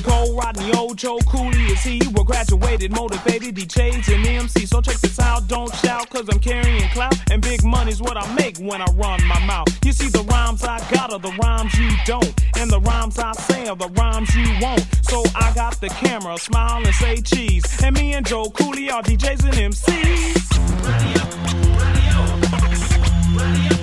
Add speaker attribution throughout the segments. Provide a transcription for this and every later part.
Speaker 1: Cole, Rodney, Ojo, Cooley is he. We're graduated, motivated DJs and MCs. So check this out, don't shout, cause I'm carrying clout. And big money's what I make when I run my mouth. You see the rhymes I got are the rhymes you don't. And the rhymes I say are the rhymes you won't. So I got the camera, smile and say cheese. And me and Joe Cooley are DJs and MCs. Radio, radio,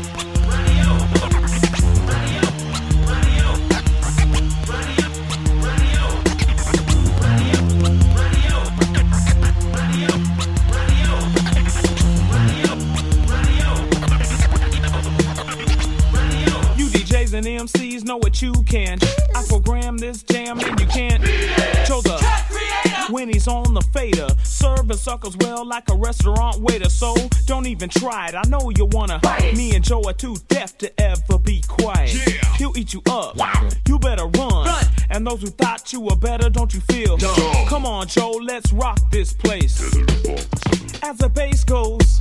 Speaker 1: and MCs know what you can. I program this jam and you can't. Chose a when he's on the fader, serving suckers well like a restaurant waiter. So don't even try it. I know you wanna. Me and Joe are too deaf to ever be quiet. He'll eat you up. You better run. And those who thought you were better, don't you feel? Come on, Joe, let's rock this place. As the bass goes.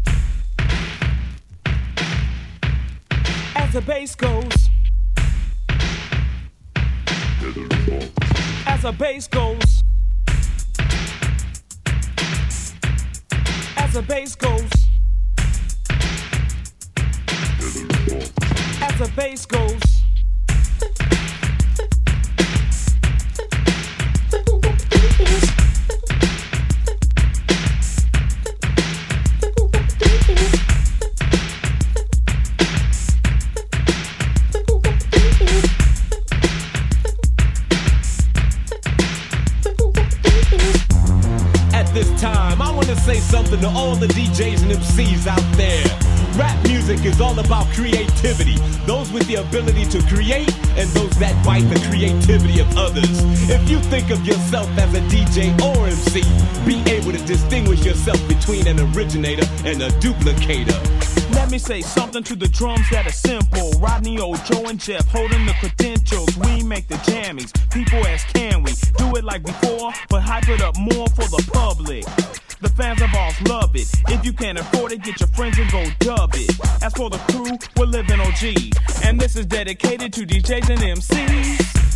Speaker 1: As the bass goes. As the bass goes. As the bass goes. As the bass goes.
Speaker 2: This time, I want to say something to all the DJs and MCs out there. Rap music is all about creativity. Those with the ability to create and those that bite the creativity of others. If you think of yourself as a DJ or MC, be able to distinguish yourself between an originator and a duplicator.
Speaker 1: Let me say something to the drums that are simple. Rodney, Ojo, and Jeff holding the credentials. We make the jammies. People ask, can we do it like before, but hype it up more for the public? The fans of ours love it. If you can't afford it, get your friends and go dub it. As for the crew, we're living OG. And this is dedicated to DJs and MCs.